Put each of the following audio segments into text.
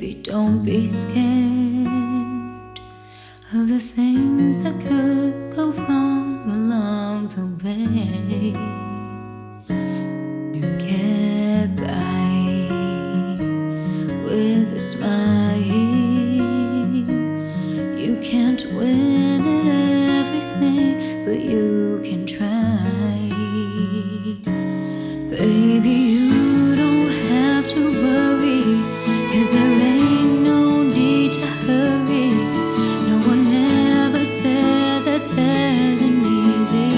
Baby, don't be scared of the things that could go wrong along the way. You get by with a smile. You can't win at everything, but you can try. Baby, you don't have to worry, 'cause there ain't no need to hurry. No one ever said that there's an easy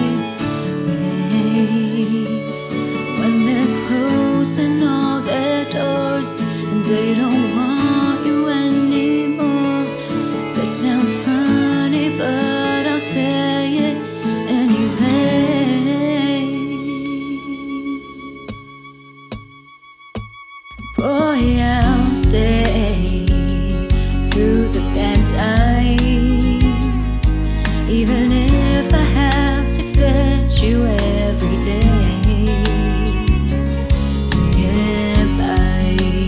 way. When they're closing all their doors and they don't want you anymore, that sounds funny, but I'll say it anyway. Boy, I'll stay through the bad times, even if I have to fetch you every day. Get by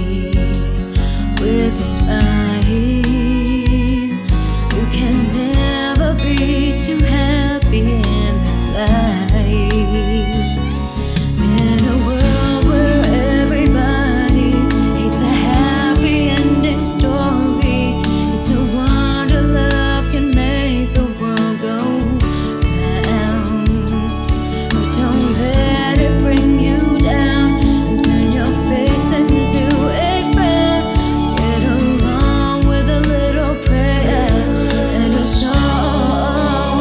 with a smile. You can never be too happy in this life. In a world where everybody hates a happy ending story, it's a wonder love can make the world go round. But don't let it bring you down and turn your face into a frown. Get along with a little prayer and a song.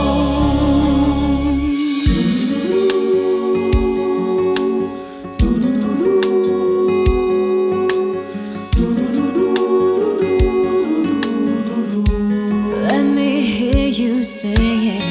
Let me hear you sing it.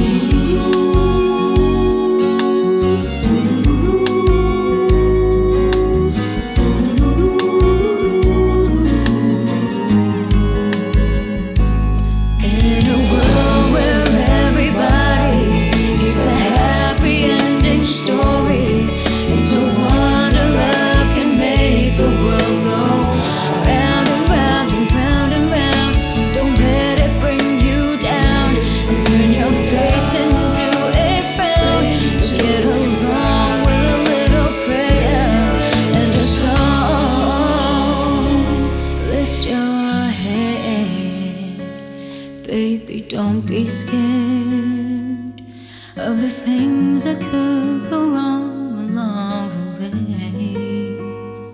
In a world where everybody hates a happy ending story, it's a wonder love can make the world go round and round and round and round. Don't let it bring you down and turn your face into a frown. Just get along with a little prayer and a song. Lift your head, baby, don't be scared of the things that could go wrong along the way.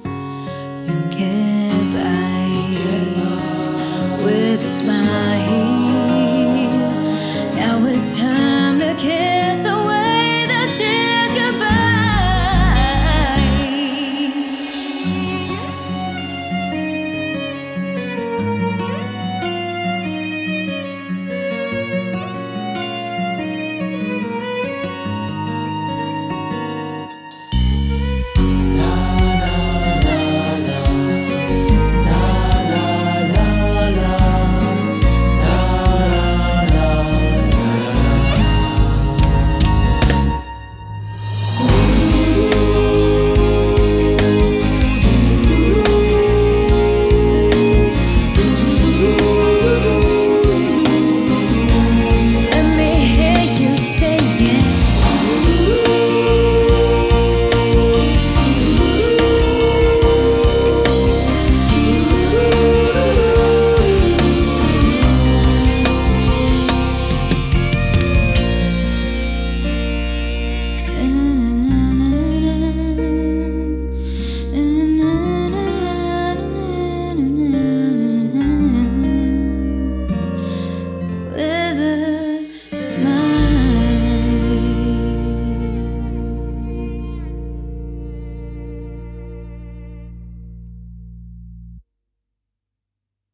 You get by with a smile.